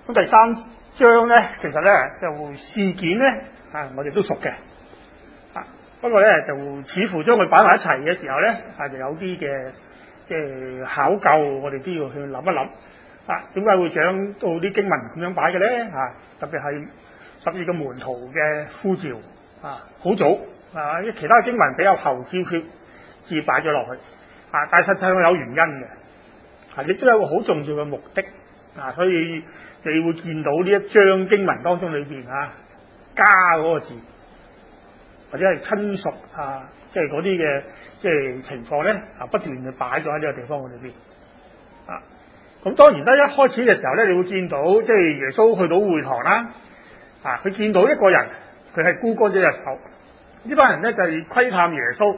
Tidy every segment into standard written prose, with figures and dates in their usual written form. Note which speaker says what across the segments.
Speaker 1: 咁第三章咧，其實咧就事件咧我哋都熟嘅，不過咧就似乎將佢擺埋一齊嘅時候咧，就有啲嘅即係考究，我哋都要去諗一諗點解會講到啲經文咁樣擺嘅咧？特別係12個門徒嘅呼召好早因為其他經文比較後招決至擺咗落去但係實際上有原因嘅，亦都有個好重要嘅目的所以你會見到呢一章經文當中裏邊加嗰個字，或者係親屬即係嗰啲嘅即係情況咧不斷嘅擺咗喺呢個地方裏邊咁當然啦，一開始嘅時候咧，你會見到即係耶穌去到會堂啦佢見到一個人，佢係枯乾咗隻手，呢班人咧就係窺探耶穌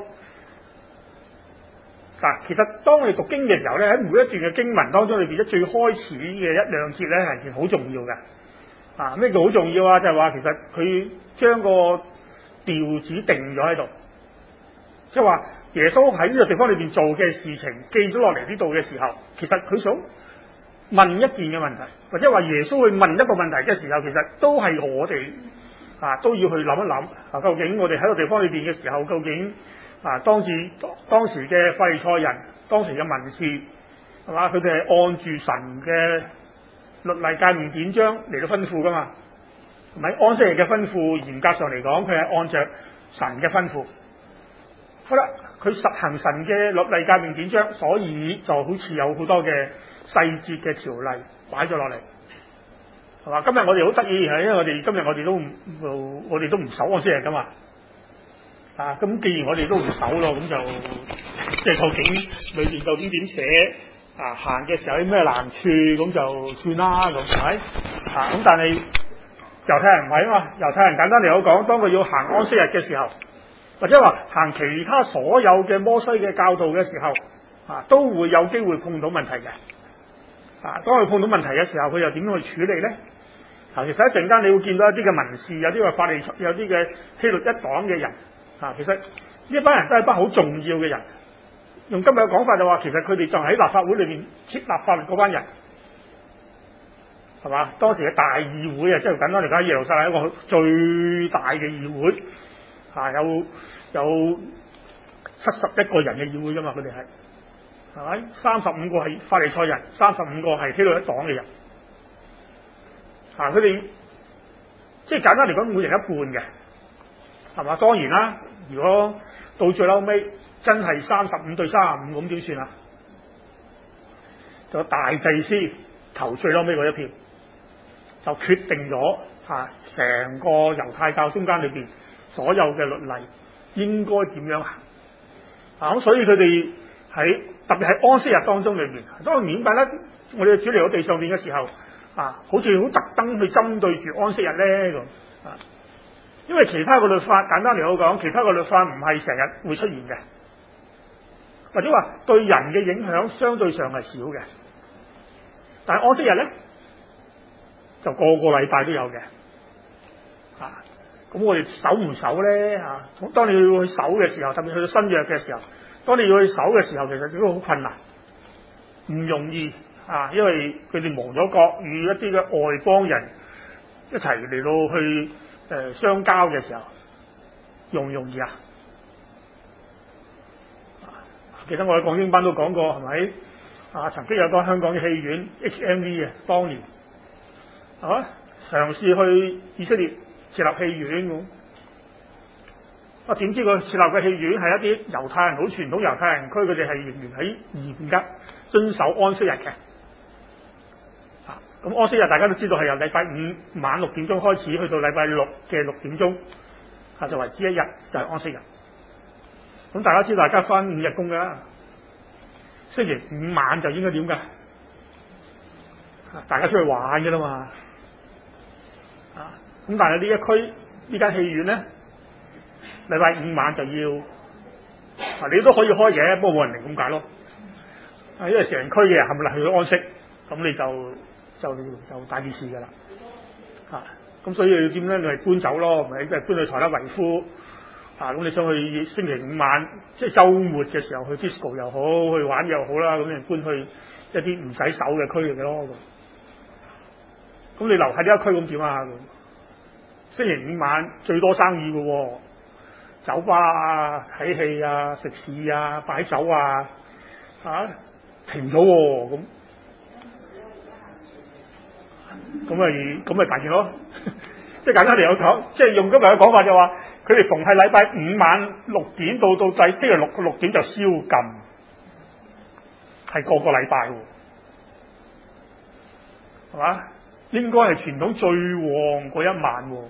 Speaker 1: 其實當我哋讀經嘅時候咧，喺每一段嘅經文當中裏邊咧，最開始嘅一兩節咧係好重要嘅咩叫好重要就係話其實佢將個調子定咗喺度，即係話耶穌喺呢個地方裏邊做嘅事情記咗落嚟呢度嘅時候，其實佢想問一件嘅問題，或者話耶穌去問一個問題嘅時候，其實都係我哋都要去諗一諗究竟我哋喺個地方裏邊嘅時候，究竟當時嘅法利賽人，當時嘅文士係嘛，佢哋係按住神嘅律例誡命典章嚟到吩咐噶嘛，係咪？安息日嘅吩咐嚴格上嚟講，佢係按着神嘅吩咐。好啦，佢實行神嘅律例誡命典章，所以就好似有好多嘅細節嘅條例擺咗落嚟，係嘛？今日我哋好得意係，因為我哋今日我哋都唔守安息日噶嘛。咁既然我哋都唔守咯，咁就即係究竟裏邊究竟點寫行嘅時候有咩難處，咁就算啦，咁係咪？咁但係猶太人唔係啊嘛，猶太人簡單嚟講，當佢要行安息日嘅時候，或者話行其他所有嘅摩西嘅教導嘅時候，都會有機會碰到問題嘅。當佢碰到問題嘅時候，佢又點樣去處理咧？其實一陣間你會見到一啲嘅文士，有啲嘅法利賽，有啲嘅希律一黨嘅人。其實呢班人都係一班好重要嘅人，用今日嘅講法就話，其實佢哋就喺立法會裏邊設立法律嗰班人，係嘛？當時嘅大議會即係簡單嚟講，耶路撒冷係一個最大嘅議會，有71個人嘅議會噶嘛，佢哋係咪？35個係法利賽人，35個係希律一黨嘅人，佢哋即係簡單嚟講，每人一半嘅。係嘛？當然啦，如果到最後尾真係35對35咁點算啊？就大祭司投最後尾嗰一票，就決定咗成個猶太教中間裏邊所有嘅律例應該點樣行咁所以佢哋喺特別喺安息日當中裏邊，當然明白咧，我哋主嚟到地上邊嘅時候好似好特登去針對住安息日咧咁因為其他嘅律法簡單嚟講，其他嘅律法唔係成日會出現嘅，或者話對人嘅影響相對上係少嘅。但係安息日咧，就個禮拜都有嘅。咁我哋守唔守咧？當你要去守嘅時候，特別去到新約嘅時候，當你要去守嘅時候，其實都好困難，唔容易因為佢哋亡咗國，與一啲嘅外邦人一齊嚟到去相交嘅時候，容唔容易記得我喺講經班都講過，係咪？曾經有個香港嘅戲院 HMV 當年嘗試去以色列設立戲院咁，點知個設立嘅戲院係一啲猶太人好傳統猶太人區，佢哋係仍然喺嚴格遵守安息日嘅。咁安息日大家都知道係由禮拜5晚6點鐘開始，去到禮拜6嘅6點鐘，就為之一日，就係安息日。咁大家知道大家返5日工㗎，星期5晚就應該點㗎？大家出去玩㗎啦嘛。咁但係呢一區呢間戲院咧，禮拜5晚就要你都可以開嘅，不過冇人嚟咁解咯。因為成區嘅人係咪去咗安息，咁你就大件事㗎啦。咁所以要點咧？你係搬走咯，咪即係搬去台德維夫。咁你想去星期5晚，即係週末嘅時候去 disco 又好，去玩又好啦，咁你搬去一啲唔使守嘅區域嘅咯。 咁你留喺呢一區咁點啊？星期五晚最多生意嘅喎，酒吧啊、睇戲啊、食肆啊、擺酒啊，停咗喎，咁咪大件咯。即係簡單嚟講，即係用今日嘅講法就話，佢哋逢係禮拜五晚6點到第星期六點就宵禁，係個禮拜喎，係嘛？應該係傳統最旺嗰一晚喎，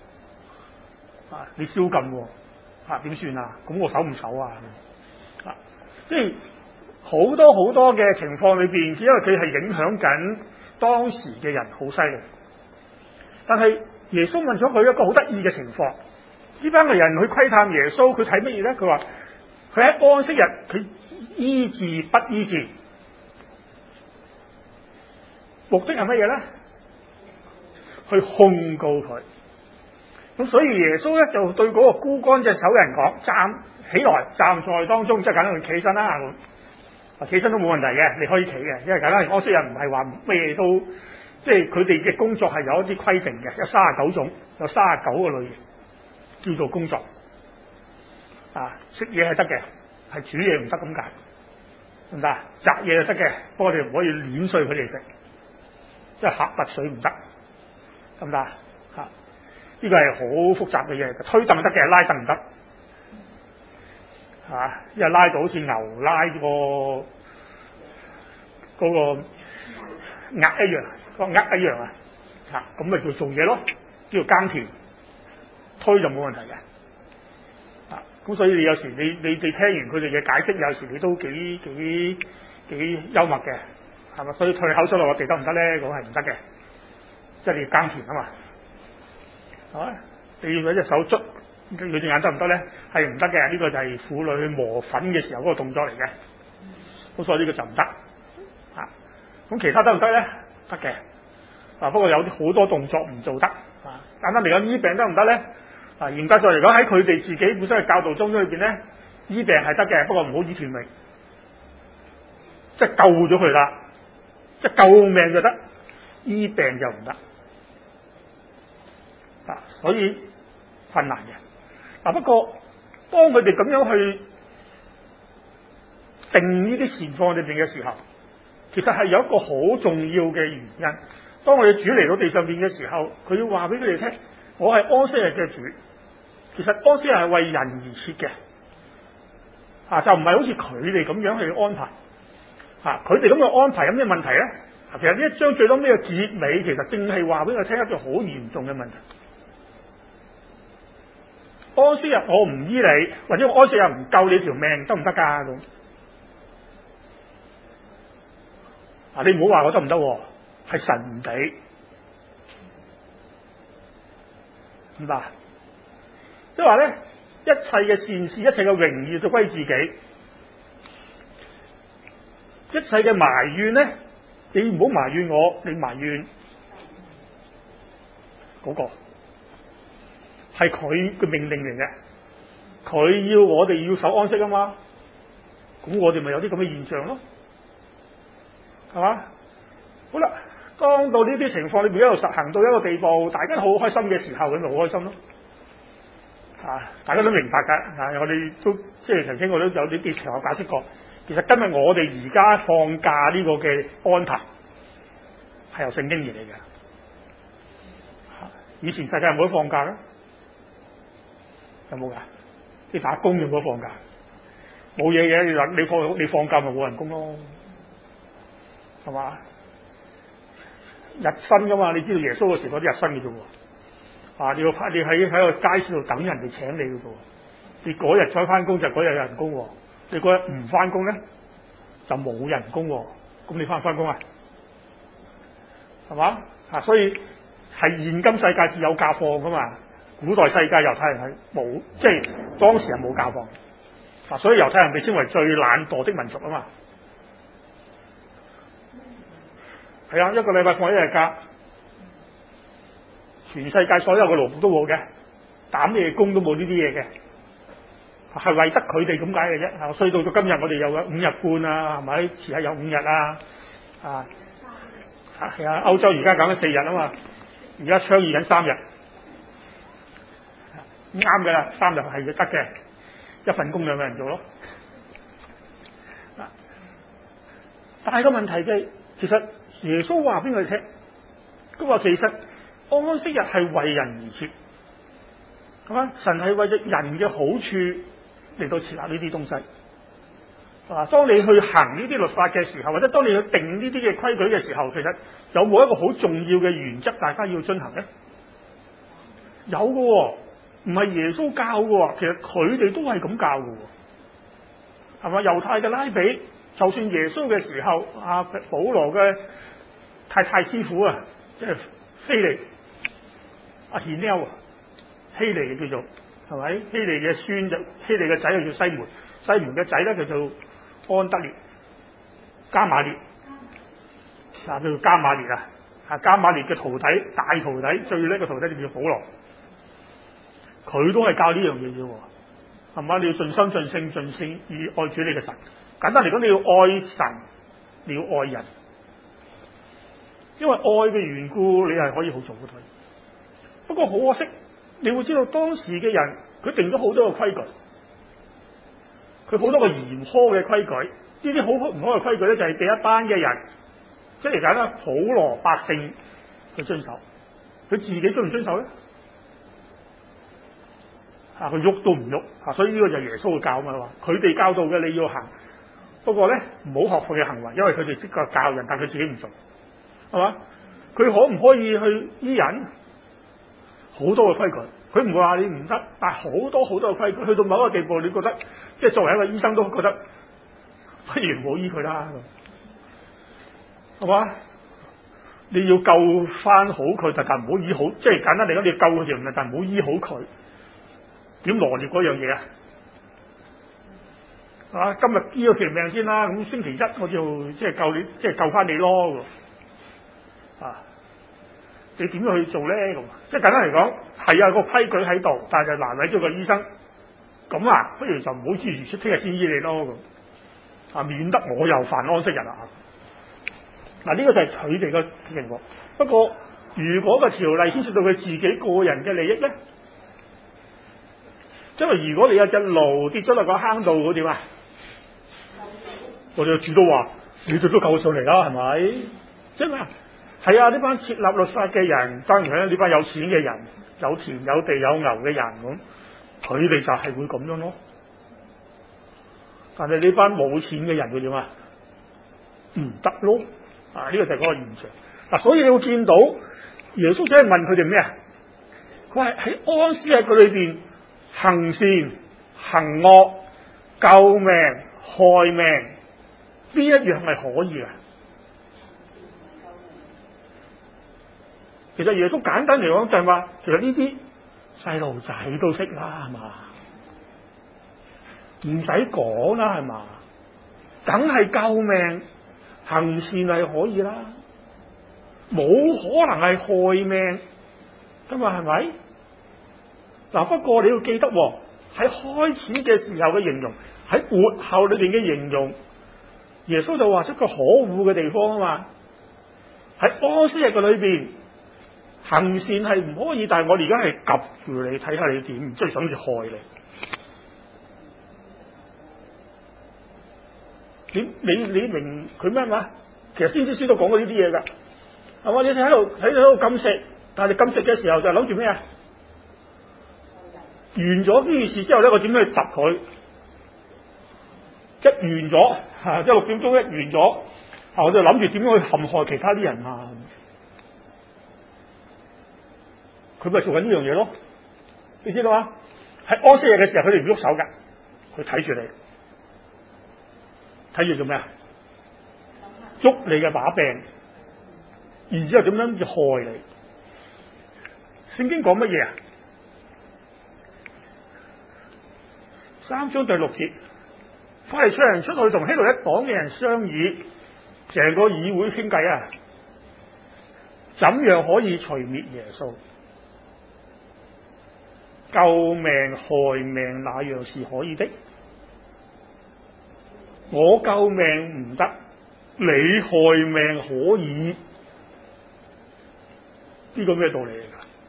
Speaker 1: 你宵禁喎，點算啊？咁我守唔守啊？即係好多嘅情況裏邊，因為佢係影響緊當時嘅人好犀利。但係耶穌問咗佢一個好得意嘅情況，呢班嘅人去窺探耶穌，佢睇乜嘢咧？佢話佢喺安息日佢醫治不醫治，目的係乜嘢咧？去控告佢。咁所以耶穌咧就對嗰個枯乾隻手嘅人講：站起來，站在當中，即係簡單去企身啦。企身都冇問題嘅，你可以企嘅，因為簡單安息日唔係話咩都，即係佢哋嘅工作係有一啲規定嘅，有39種，有39個類型叫做工作。食嘢係得嘅，係煮嘢唔得咁解，得唔得？摘嘢就得嘅，不過我哋唔可以碾碎佢哋食，即係嚇拔水唔得，得唔得？呢個係好複雜嘅嘢，推凳得嘅，拉凳唔得，因為拉到好似牛拉嗰個額一樣，個額一樣咁咪叫做嘢咯，叫做耕田，推就冇問題嘅。咁所以你有時你聽完佢哋嘅解釋，有時你都幾幽默嘅，係咪？所以退口水落我哋得唔得咧？咁係唔得嘅，即係你要耕田啊嘛。係嘛？你要攞隻手捽佢隻眼得唔得咧？係唔得嘅。呢個就係婦女去磨粉嘅時候嗰個動作嚟嘅。咁所以呢個就唔得。咁其他得唔得咧？得嘅。不過有啲好多動作唔做得。簡單嚟講，醫病得唔得咧？嚴格上嚟講，喺佢哋自己本身嘅教導中裏邊咧，醫病係得嘅，不過唔好醫斷命，即係救咗佢啦，即係救命就得，醫病就唔得。所以困難嘅。不過當佢哋咁樣去定呢啲情況裏邊嘅時候，其實係有一個好重要嘅原因。當我哋主嚟到地上邊嘅時候，佢要話俾佢哋聽，我係安息日嘅主。其實安息日係為人而設嘅，就唔係好似佢哋咁樣去安排。佢哋咁嘅安排有咩問題咧？其實呢一章最多咩嘅結尾，其實正係話俾我聽一個好嚴重嘅問題。安息日我唔醫你，或者我安息日唔救你條命，得唔得㗎？咁你唔好話我得唔得，係神唔俾，明白？即係話咧，一切嘅善事，一切嘅榮耀就歸自己，一切嘅埋怨咧，你唔好埋怨我，你埋怨嗰個。係佢嘅命令嚟嘅，佢要我哋要守安息啊嘛，咁我哋咪有啲咁嘅現象咯，係嘛？好啦，當到呢啲情況裏邊一路實行到一個地步，大家好開心嘅時候，咁咪好開心咯。大家都明白㗎，我哋都即係曾經我都有啲場合解釋過，其實今日我哋而家放假呢個嘅安排係由聖經而嚟嘅。以前世界有冇得放假咧？有冇㗎？你打工有冇得放假？冇嘢嘅，你放假咪冇人工咯，係嘛？日薪㗎嘛，你知道耶穌嘅時嗰啲日薪嘅啫喎，你喺個街市度等人哋請你嘅啫喎，你嗰日再翻工就嗰日有人工喎，你嗰日唔翻工咧就冇人工喎，咁你翻唔翻工啊？係嘛？所以係現今世界至有假放㗎嘛。古代世界猶太人係冇，即係當時係冇假放，所以猶太人被稱為最懶惰的民族啊嘛。係啊，一個禮拜放一日假，全世界所有嘅勞僕都冇嘅，打咩工都冇呢啲嘢嘅，係為得佢哋咁解嘅啫。所以到今日我哋有5日半啊，係咪？遲下有5日啊， 係啊，歐洲而家講緊4日啊嘛，而家倡議緊3日，啱嘅啦，3日係要得嘅，一份工2個人做咯。但係個問題嘅，其實耶穌話俾佢聽，佢話其實安息日係為人而設，係嘛？神係為咗人嘅好處嚟到設立呢啲東西。當你去行呢啲律法嘅時候，或者當你去定呢啲嘅規矩嘅時候，其實有冇一個好重要嘅原則，大家要遵行咧？有嘅，唔係耶穌教嘅，其實佢哋都係咁教嘅，係嘛？猶太嘅拉比，就算耶穌嘅時候，保羅嘅太師傅啊，即係腓利，希尼啊，希利嘅叫做，係咪？希利嘅孫就希利嘅仔就叫西門，西門嘅仔咧就做安德烈、加馬列，叫做加馬列啊！加馬列嘅徒弟，大徒弟最叻嘅徒弟就叫保羅，佢都係教呢樣嘢嘅，係嘛？你要盡心盡性盡性以愛主你嘅神。簡單嚟講，你要愛神，你要愛人，因為愛嘅緣故，你係可以好做好多。不過好可惜，你會知道當時嘅人，佢定咗好多個規矩。佢好多個嚴苛嘅規矩，呢啲好唔好嘅規矩咧，就係俾一班嘅人，即係簡單普羅百姓去遵守。佢自己遵唔遵守咧？佢喐都唔喐，所以呢個就係耶穌嘅教嘛，話佢哋教導嘅你要行，不過咧唔好學佢嘅行為，因為佢哋識個教人，但佢自己唔做，係嘛？佢可唔可以去醫人？好多嘅規矩，佢唔會話你唔得，但係好多嘅規矩，去到某一個地步，你覺得即係作為一個醫生都覺得不如唔好醫佢啦，係嘛？你要救翻好佢，但係唔好醫好，即係簡單嚟講，你要救佢條命，但係唔好醫好佢。點羅列嗰樣嘢啊？今日醫咗條命先啦，咁星期一我就即係救你，即係救翻你咯。你點樣去做咧？咁即係簡單嚟講，係啊個規矩喺度，但係就難為咗個醫生。咁啊，不如就唔好諸如出聽日先醫你咯。咁免得我又犯安息日啦。呢個就係佢哋嘅情況。不過如果個條例牽涉到佢自己個人嘅利益咧，因為如果你有隻驢跌咗落個坑度，好點啊？我哋主都話：你哋都救上嚟啦，係咪？即係咩？係啊！呢班設立律法嘅人，當然係呢班有錢嘅人，有田有地有牛嘅人咁，佢哋就係會咁樣咯。但係呢班冇錢嘅人會點啊？唔得咯！呢個就係嗰個現象。所以你會見到耶穌只係問佢哋咩啊？佢話喺安息日嘅裏邊行善行惡、救命害命，邊一樣係可以啊？其實耶穌簡單嚟講就係話，其實呢啲細路仔都識啦，係嘛？唔使講啦，係嘛？梗係救命行善係可以啦，冇可能係害命㗎嘛，係咪？不過你要記得喺開始嘅時候嘅形容，喺末後裏邊嘅形容，耶穌就話出個可惡嘅地方啊嘛。喺安息日嘅裏邊。行善係唔可以，但係我哋而家係及住你，睇下你點，即係想住害你。你明佢咩嘛？其實先知書都講過呢啲嘢㗎，係嘛？你喺度禁食，但係你禁食嘅時候就諗住咩啊？完咗呢件事之後咧，我點樣去揼佢？一完咗，即係6點鐘一完咗，我就諗住點樣去陷害其他啲人啊？佢咪做緊呢樣嘢咯？你知道嗎？喺安息日嘅時候，佢哋唔喐手㗎，佢睇住你，睇住做咩啊？捉你嘅把柄，然之後點樣害你？聖經講乜嘢啊？3章第6節，法利賽人出去同希律一黨嘅人商議，成個議會傾偈啊，怎樣可以除滅耶穌？救命害命那樣是可以的，我救命唔得，你害命可以， 呢個咩道理嚟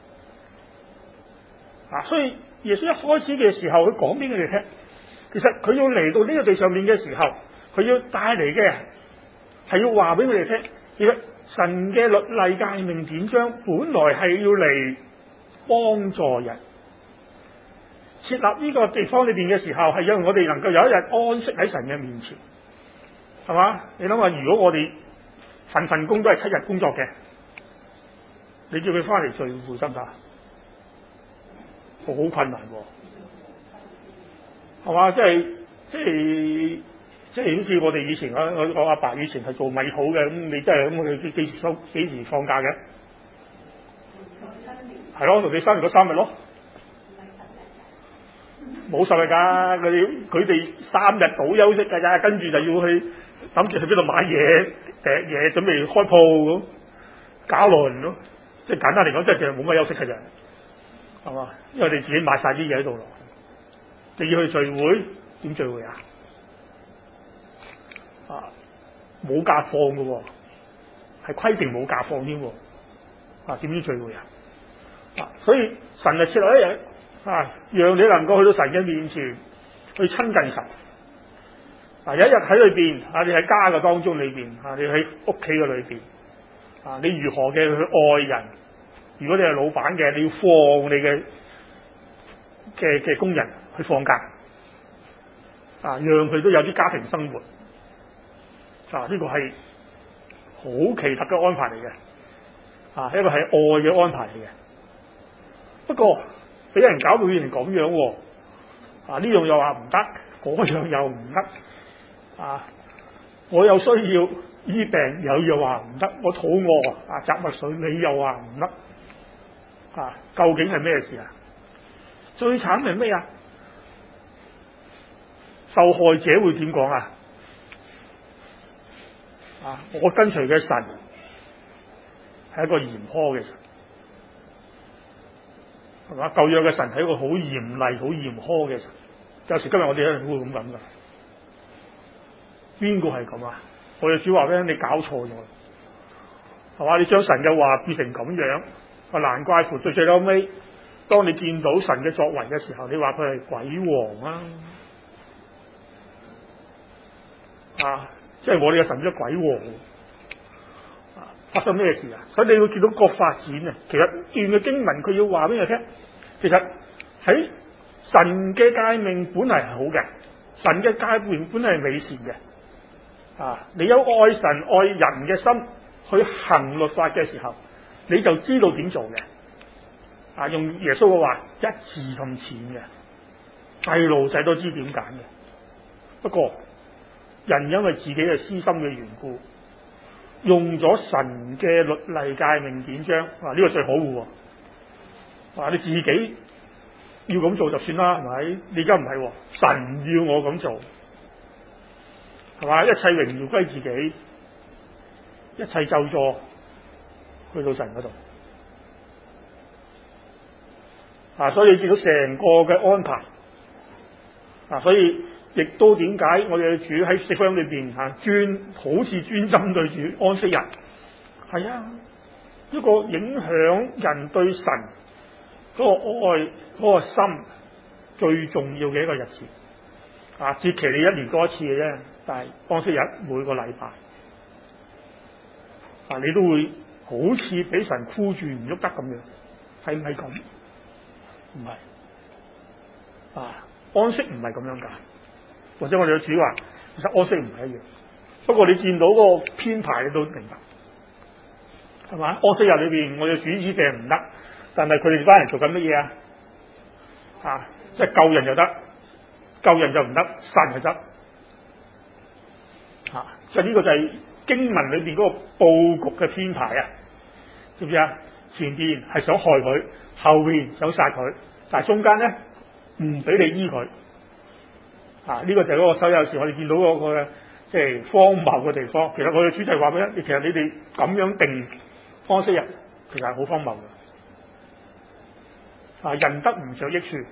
Speaker 1: 㗎？所以耶穌一開始嘅時候，佢講俾佢哋聽，其實佢要嚟到呢個地上面嘅時候，佢要帶嚟嘅係要話俾佢哋聽，其實神嘅律例誡命典章本來係要嚟幫助人。設立呢個地方裏邊嘅時候，係讓我哋能夠有一日安息喺神嘅面前，係嘛？你諗下，如果我哋份工都係7日工作嘅，你叫佢翻嚟聚會得唔得？好困難喎，係嘛？即係好似我哋以前我阿爸以前係做米鋪嘅，咁你真係咁佢幾時放假嘅？係咯，同你生日嗰3日咯。冇10日㗎，佢哋3日倒休息㗎咋，跟住就要去諗住去邊度買嘢、訂嘢，準備開鋪咁，搞輪咯。即係簡單嚟講，即係冇乜休息㗎咋，係嘛？因為你自己買晒啲嘢喺度咯，你要去聚會，點聚會啊？冇假放㗎喎，係規定冇假放添喎，點樣聚會啊？所以神就設立一日。讓你能夠去到神嘅面前去親近神。有一日喺裏邊，你喺家嘅當中裏邊，你喺屋企嘅裏邊，你如何嘅去愛人？如果你係老闆嘅，你要放你嘅工人去放假，讓佢都有啲家庭生活。呢個係好奇特嘅安排嚟嘅，一個係愛嘅安排嚟嘅。不過，俾人搞到變成咁樣喎，呢樣又話唔得，嗰樣又唔得，我有需要醫病又話唔得，我肚餓摘麥穗你又話唔得，究竟係咩事啊？最慘係咩啊？受害者會點講啊？我跟隨嘅神係一個嚴苛嘅神。係嘛？舊約嘅神係一個好嚴厲、好嚴苛嘅神。有時今日我哋一定會咁諗噶。邊個係咁啊？我哋主話俾你搞錯咗，係嘛？你將神嘅話變成咁樣，難怪乎最後尾，當你見到神嘅作為嘅時候，你話佢係鬼王即係我哋嘅神咗鬼王。發生咩事啊？所以你會見到個發展啊！其實段嘅經文佢要話俾你聽，其實喺神嘅誡命本嚟係好嘅，神嘅誡命本嚟係美善嘅。你有愛神愛人嘅心去行律法嘅時候，你就知道點做嘅。用耶穌嘅話，一字咁淺嘅，細路仔都知點揀嘅。不過人因為自己嘅私心嘅緣故，用咗神嘅律例誡命典章，呢個最可惡喎！你自己要咁做就算啦，係咪？你而家唔係，神要我咁做，係嘛？一切榮耀歸自己，一切咒詛去到神嗰度。所以你見到成個嘅安排，所以亦都點解我哋嘅主喺四福音裏邊好似專針對住安息日，係一個影響人對神嗰個愛嗰個心最重要嘅一個日子。節期你1年多一次嘅啫，但係安息日每個禮拜，你都會好似俾神箍住唔喐得咁樣，係唔係咁？唔係，安息唔係咁樣㗎。或者我哋嘅主話，其實安息唔係一樣。不過你見到嗰個編排，你都明白，係嘛？安息日裏邊，我哋主醫病唔得，但係佢哋班人做緊乜嘢啊？即係救人就得，救人就唔得，殺就得。就呢個就係經文裏邊嗰個佈局嘅編排啊，知唔知啊？前邊係想害佢，後邊想殺佢，但係中間咧唔俾你醫佢。呢個就係嗰個所有時我哋見到嗰個即係荒謬嘅地方。其實我哋主題話俾你，其實你哋咁樣定安息日，其實係好荒謬嘅。人得唔着益處，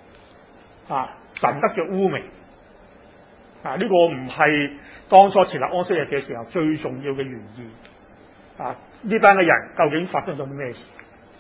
Speaker 1: 神得着污名。呢個唔係當初設立安息日嘅時候最重要嘅原意。 呢班嘅人究竟發生咗啲咩事？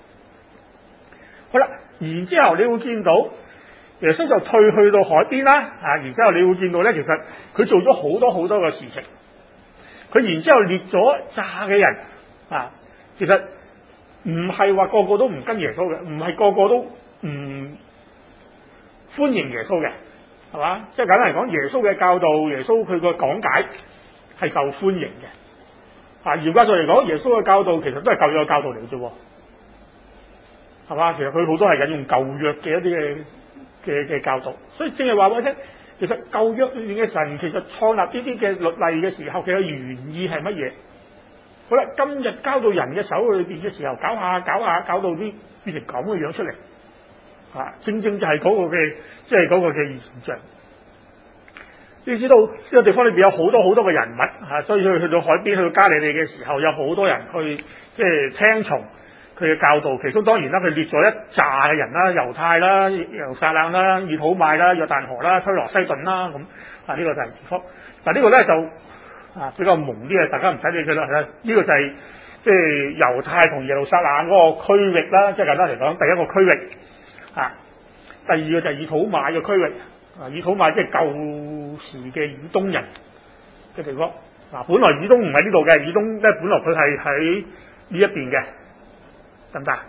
Speaker 1: 好啦，然之後你會見到耶穌就退去到海邊啦，然之後你會見到咧，其實佢做咗好多好多嘅事情。佢然之後列咗炸嘅人其實唔係話個個都唔跟耶穌嘅，唔係個個都唔歡迎耶穌嘅，係嘛？即係簡單嚟講，耶穌嘅教導，耶穌佢個講解係受歡迎嘅。嚴格上嚟講，耶穌嘅教導其實都係舊約嘅教導嚟嘅啫，係嘛？其實佢好多係引用舊約嘅一啲嘅教導，所以正係話俾我聽，其實舊約裏面嘅神其實創立呢啲嘅律例嘅時候，其實原意係乜嘢？好啦，今日交到人嘅手裏邊嘅時候，搞下搞到啲變成咁嘅樣出嚟，正正就係嗰個嘅，即係嗰個嘅現象。你知道呢個地方裏邊有好多好多嘅人物所以去到海邊，去到加利利嘅時候，有好多人去即係聽從佢嘅教導。其中當然啦，佢列咗一紮嘅人啦，猶太啦、耶路撒冷啦、以土買啦、約旦河啦、推羅西頓啦，咁呢個就係地方。嗱呢個咧就比較蒙啲嘅，大家唔使理佢啦。呢個就係即係猶太同耶路撒冷嗰個區域啦，即係簡單嚟講，第一個區域第二個就係以土買嘅區域。以土買即係舊時嘅以東人嘅地方。本來以東唔喺呢度嘅，以東咧本來佢係喺呢一邊嘅，得唔得？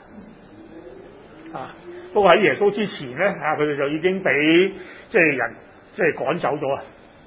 Speaker 1: 不過喺耶穌之前咧，佢哋就已經俾即係人即係趕走咗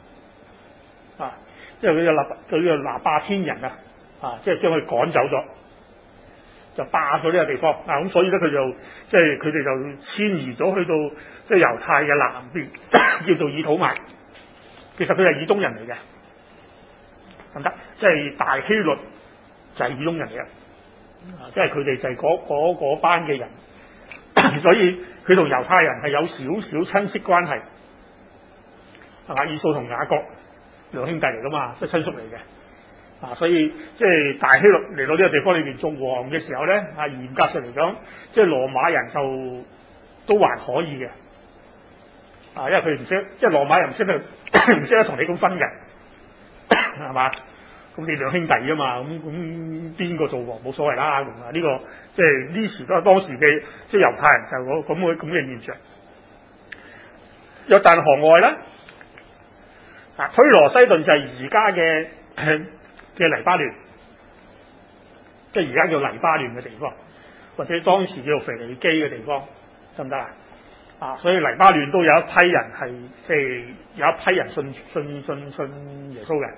Speaker 1: 即係佢嘅拿巴天人即係將佢趕走咗，就霸咗呢個地方咁所以咧佢就即係佢哋就遷移咗去到即係猶太嘅南邊，叫做以土買。其實佢係以東人嚟嘅，得唔得？即係大希律就係以東人嚟嘅，即係佢哋就係嗰班嘅人，所以佢同猶太人係有少少親戚關係，係嘛？以掃同雅各兩兄弟嚟噶嘛，即係親屬嚟嘅。所以即係大希律嚟到呢個地方裏邊做王嘅時候咧，嚴格上嚟講，即係羅馬人就都還可以嘅，因為佢唔識，即係羅馬人唔識得同你咁分嘅，係嘛？咁你兩兄弟啊嘛，咁邊個做王冇所謂啦。咁呢個即係呢時都係當時嘅即係猶太人就咁嘅現象。約旦河外咧，推羅西頓就係而家嘅黎巴嫩，即係而家叫黎巴嫩嘅地方，或者當時叫做腓尼基嘅地方，得唔得所以黎巴嫩都有一批人係即係有一批人信耶穌嘅，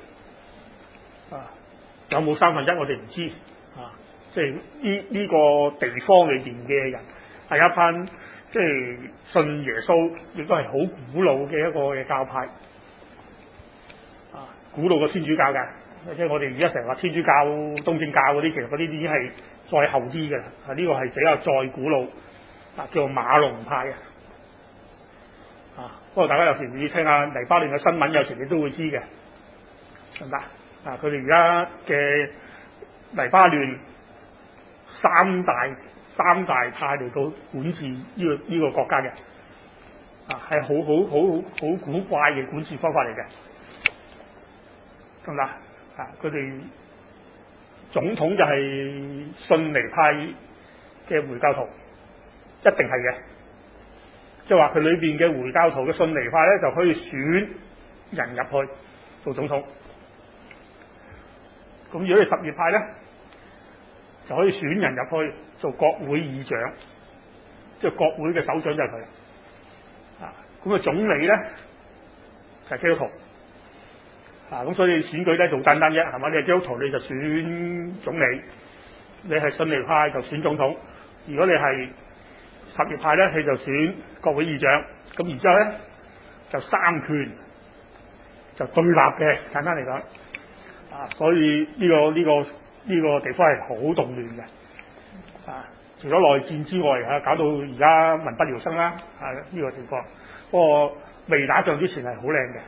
Speaker 1: 有冇1/3我哋唔知即係呢個地方裏邊嘅人係一班即係信耶穌，亦都係好古老嘅一個嘅教派，古老嘅天主教嘅。即係我哋而家成日話天主教、東正教嗰啲，其實嗰啲已經係再後啲嘅啦。呢個係比較再古老，叫做馬龍派不過大家有時你聽下黎巴嫩嘅新聞，有時你都會知嘅，得唔得？佢哋而家嘅黎巴嫩三大派嚟到管治呢個國家嘅，係好古怪嘅管治方法嚟嘅，得唔得？佢哋總統就係遜尼派嘅回教徒，一定係嘅。即係話佢裏邊嘅回教徒嘅遜尼派咧，就可以選人入去做總統。咁如果你什葉派咧，就可以選人入去做國會議長，即係國會嘅首長就係佢。咁總理咧就係基督徒。咁所以選舉咧仲簡單啫，係嘛？你係基督徒你就選總理，你係遜尼派就選總統。如果你係什葉派咧，你就選國會議長。咁然之後咧就三權就對立嘅，簡單嚟講。所以呢個地方係好動亂嘅。除咗內戰之外，搞到而家民不聊生啦。呢個情況，不過未打仗之前係好靚嘅。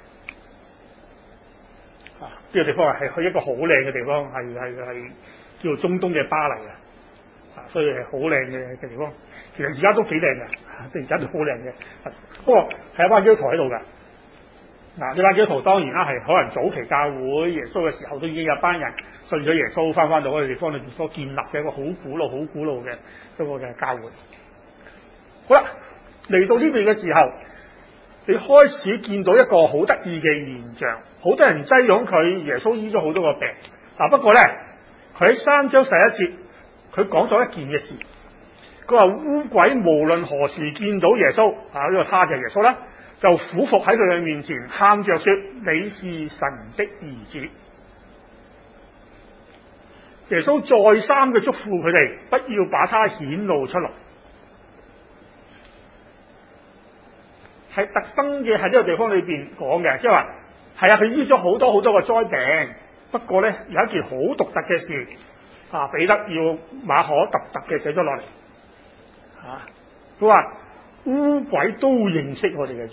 Speaker 1: 呢個地方係去一個好靚嘅地方，係叫做中東嘅巴黎所以係好靚嘅地方。其實而家都幾靚嘅，而家都好靚嘅。不過係一班基督徒喺度㗎， 嗱，呢班基督徒當然啦，係可能早期教會耶穌嘅時候都已經有班人信咗耶穌，翻到嗰個地方裏邊所建立嘅一個好古老嘅一個嘅教會。好啦，嚟到呢邊嘅時候，你開始見到一個好得意嘅現象，好多人擠擁佢，耶穌醫咗好多個病。不過咧，佢喺3章11節，佢講咗一件嘅事。佢話污鬼無論何時見到耶穌，呢個他就係耶穌啦，就俯伏喺佢嘅面前，喊着說：你是神的兒子。耶穌再三嘅囑咐佢哋，不要把他顯露出來，係特登嘅喺呢個地方裏邊講嘅，即係話係啊，佢醫咗好多個災病，不過咧有一件好獨特嘅事，彼得要馬可特嘅寫咗落嚟。佢話污鬼都認識我哋嘅主，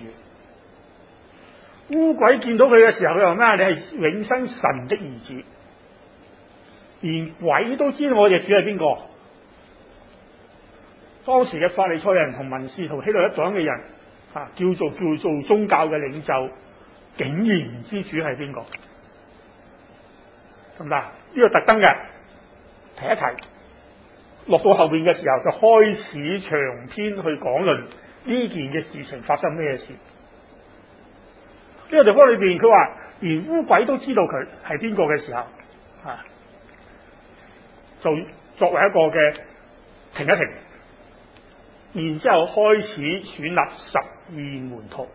Speaker 1: 污鬼見到佢嘅時候，佢話咩？你係永生神的兒子，連鬼都知道我哋主係邊個。當時嘅法利賽人同文士同希律一黨嘅人，叫做宗教嘅領袖，竟然唔知主係邊個，得唔得？呢個特登嘅提一提。落到後邊嘅時候，就開始長篇去講論呢件嘅事情發生咩事。呢個地方裏邊，佢話連污鬼都知道佢係邊個嘅時候，就作為一個嘅停一停，然之後開始選立12門徒，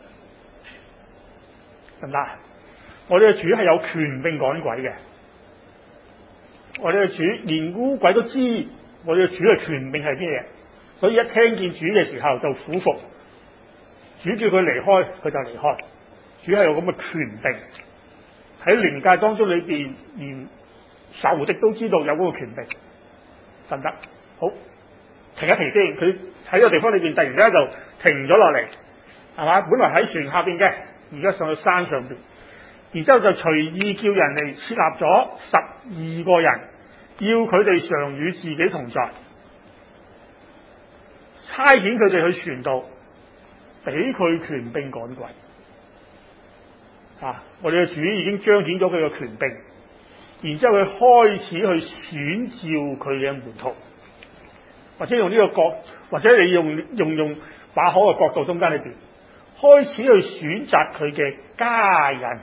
Speaker 1: 得唔得？我哋嘅主係有權柄趕鬼嘅，我哋嘅主連污鬼都知。我哋嘅主嘅權柄係咩嘢？所以一聽見主嘅時候就俯伏，主叫佢離開，佢就離開。主係有咁嘅權柄，喺靈界當中裏邊，連仇敵都知道有嗰個權柄，得唔得？好，停一停先。佢喺個地方裏邊突然間就停咗落嚟，係嘛？本來喺船下邊嘅，而家上去山上邊，然之後就隨意叫人嚟設立咗12個人。要佢哋常與自己同在，差遣佢哋去傳道，俾佢權柄趕鬼。我哋嘅主已經彰顯咗佢嘅權柄，然之後佢開始去選召佢嘅門徒，或者用呢個角，或者你用馬可嘅角度中間裏邊，開始去選擇佢嘅家人。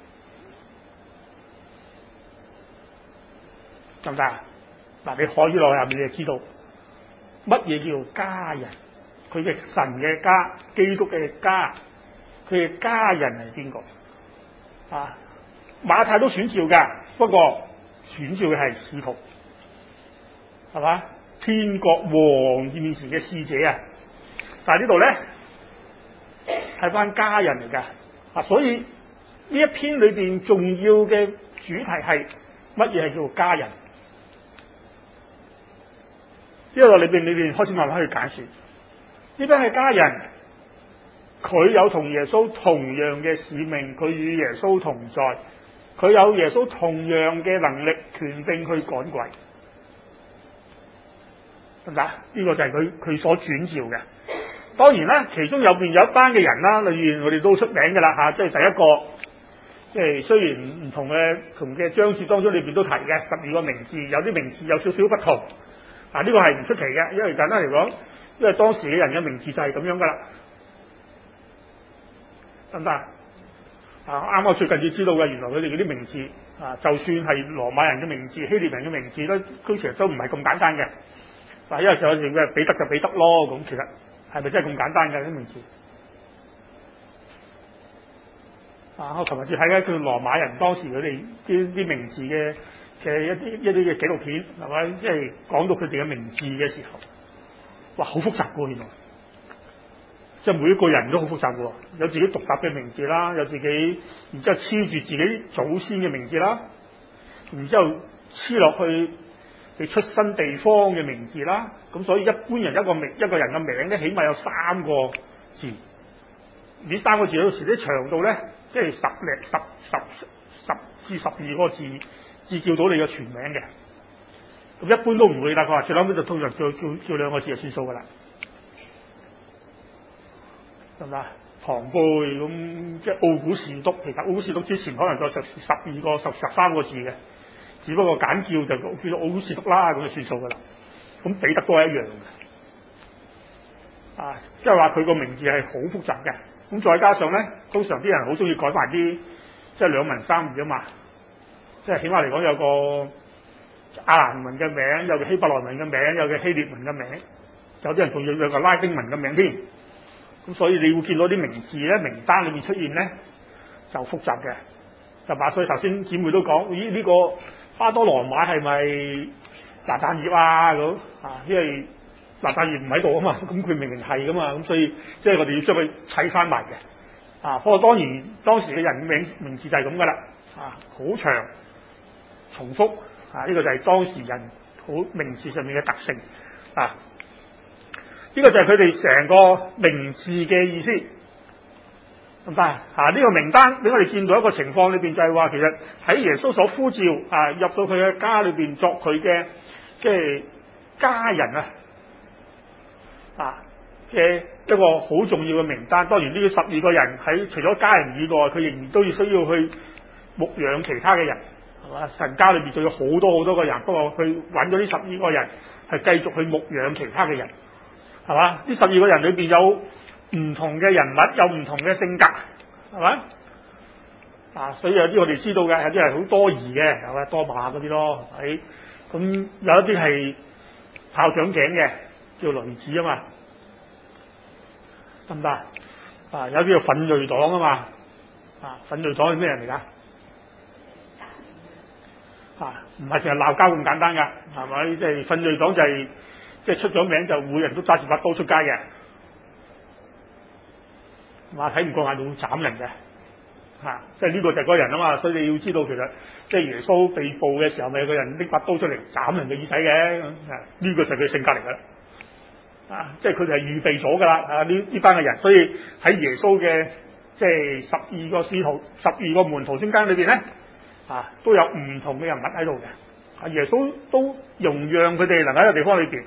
Speaker 1: 得唔得？你可以落去下面，你就知道乜嘢叫家人。佢嘅神嘅家，基督嘅家，佢嘅家人係邊個？馬太都選召噶，不過選召嘅係使徒，係嘛？天國王面前嘅使者啊！但係呢度咧係班家人嚟噶，所以呢一篇裏邊重要嘅主題係乜嘢係叫家人？呢個裏邊開始慢慢去解說，呢班係家人，佢有同耶穌同樣嘅使命，佢與耶穌同在，佢有耶穌同樣嘅能力、權柄去趕鬼，得唔得？呢個就係佢所轉召嘅。當然啦，其中有一班嘅人啦，例如我哋都出名嘅啦，即係第一個，即係雖然唔同嘅章節當中裏邊都提嘅12個名字，有啲名字有少少不同。呢個係唔出奇嘅，因為簡單嚟講，因為當時嘅人嘅名字就係咁樣噶啦，得唔得？啱啱最近要知道嘅，原來佢哋嗰啲名字就算係羅馬人嘅名字、希臘人嘅名字咧，其實都唔係咁簡單嘅。因為有時嘅彼得就彼得咯，咁其實係咪真係咁簡單嘅啲名字？我琴日先睇緊佢羅馬人當時佢哋啲名字嘅一啲嘅紀錄片，係咪？即係講到佢哋嘅名字嘅時候，哇，好複雜噶，原來，即係每一個人都好複雜噶，有自己獨特嘅名字啦，有自己，然之後黐住自己祖先嘅名字啦，然之後黐落去你出生地方嘅名字啦，咁所以一般人一個人嘅名咧，起碼有3個字，呢3個字有時啲長度咧，即係10至12個字。至叫到你嘅全名嘅，咁一般都唔會啦。佢話最後尾就通常叫2個字就算數噶啦，係嘛？ 龐貝咁，即係奧古士督。其實奧古士督之前可能有12個、13個字嘅，只不過簡叫就叫做奧古士督啦，咁就算數㗎啦。咁彼得都係一樣嘅，即係話佢個名字係好複雜嘅。咁再加上咧，通常啲人好中意改埋啲即係兩文三語啊嘛，即係起碼嚟講有個亞蘭文嘅名，有個希伯來文嘅名，有個希臘文嘅名，有啲人仲要有個拉丁文嘅名添。咁所以你會見到啲名字咧，名單裏面出現咧就複雜嘅，就話所以頭先姊妹都講，咦呢個巴多羅買係咪拿但業啊咁因為拿但業唔喺度啊嘛，咁佢明明係噶嘛，咁所以即係我哋要將佢砌翻埋嘅。不過當然當時嘅人名字就係咁噶啦，好長重複呢個就係當時人好名字上面嘅特性呢個就係佢哋成個名字嘅意思，咁但係呢個名單俾我哋見到一個情況裏邊，就係話其實喺耶穌所呼召入到佢嘅家裏邊作佢嘅即係家人嘅一個好重要嘅名單。當然呢12個人喺除咗家人以外，佢仍然都要需要去牧養其他嘅人，係嘛？神家裏邊仲有好多個人，不過佢揾咗呢12個人係繼續去牧養其他嘅人。係嘛？呢12個人裏邊有唔同嘅人物，有唔同嘅性格，係嘛？所以有啲我哋知道嘅，有啲係好多疑嘅，係嘛？多馬嗰啲咯，係咁有一啲係炮仗頸嘅，叫雷子啊嘛，得唔得？有啲叫奮銳黨啊嘛，奮銳黨係咩人嚟㗎？唔係淨係鬧交咁簡單㗎，係咪？即係奮銳黨就係。即係出咗名就每人都揸住把刀出街嘅，睇唔過眼就會斬人嘅，即係呢個就係嗰個人啊嘛。所以你要知道其實即係耶穌被捕嘅時候，咪有個人拎把刀出嚟斬人嘅耳仔嘅，呢個就係佢性格嚟㗎啦，即係佢哋係預備咗㗎啦，呢班嘅人。所以喺耶穌嘅即係12個使徒、12個門徒中間裏邊咧，都有唔同嘅人物喺度嘅，耶穌都容讓佢哋能喺個地方裏邊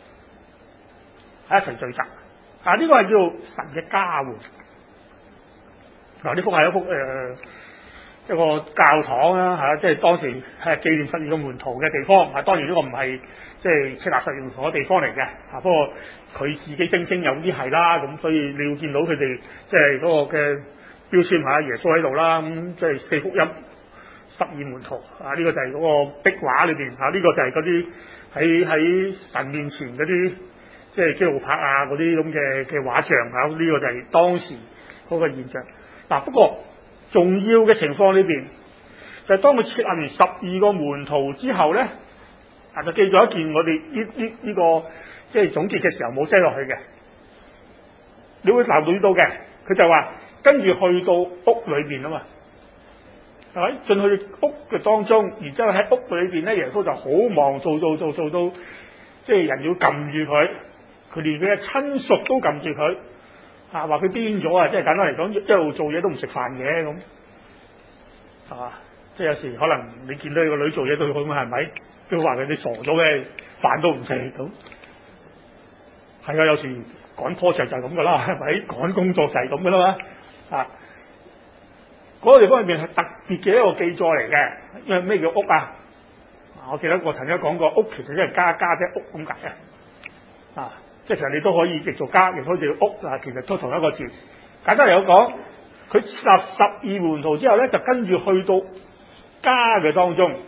Speaker 1: 喺一齊聚集，呢個係叫做神嘅家喎。呢幅係一個教堂啦，即係當時係紀念12個門徒嘅地方。當然呢個唔係即係設立12個門徒嘅地方嚟嘅，不過佢自己聲稱有啲係啦，咁所以你要見到佢哋即係嗰個嘅標籤耶穌喺度啦，咁即係四福音12門徒呢個就係嗰個壁畫裏邊呢個就係嗰啲喺神面前嗰啲。即係基路柏嗰啲咁嘅畫像呢個就係當時嗰個現象。不過重要嘅情況裏邊就係當佢設立完12個門徒之後咧，就記咗一件我哋呢個即係總結嘅時候冇寫落去嘅，你會留意到嘅。佢就話跟住去到屋裏邊啊嘛，係咪進去屋嘅當中，然之後喺屋裏邊咧，耶穌就好忙做到即係人要撳住佢。佢連佢嘅親屬都撳住佢，話佢癲咗即係簡單嚟講，一路做嘢都唔食飯嘅咁，係嘛？即係有時可能你見到你個女做嘢對佢咁，係咪？都話佢哋傻咗嘅，飯都唔食咁。係有時趕 project 就係咁噶啦，係咪？趕工作就係咁噶啦嘛。嗰個地方入面係特別嘅一個記載嚟嘅，因為咩叫屋啊？我記得我曾經講過，屋其實即係家啫，屋咁解嘅。即係其實你都可以譯做家，亦可以叫屋其實都同一個字。簡單嚟講，佢立12門徒之後咧，就跟住去到家嘅當中，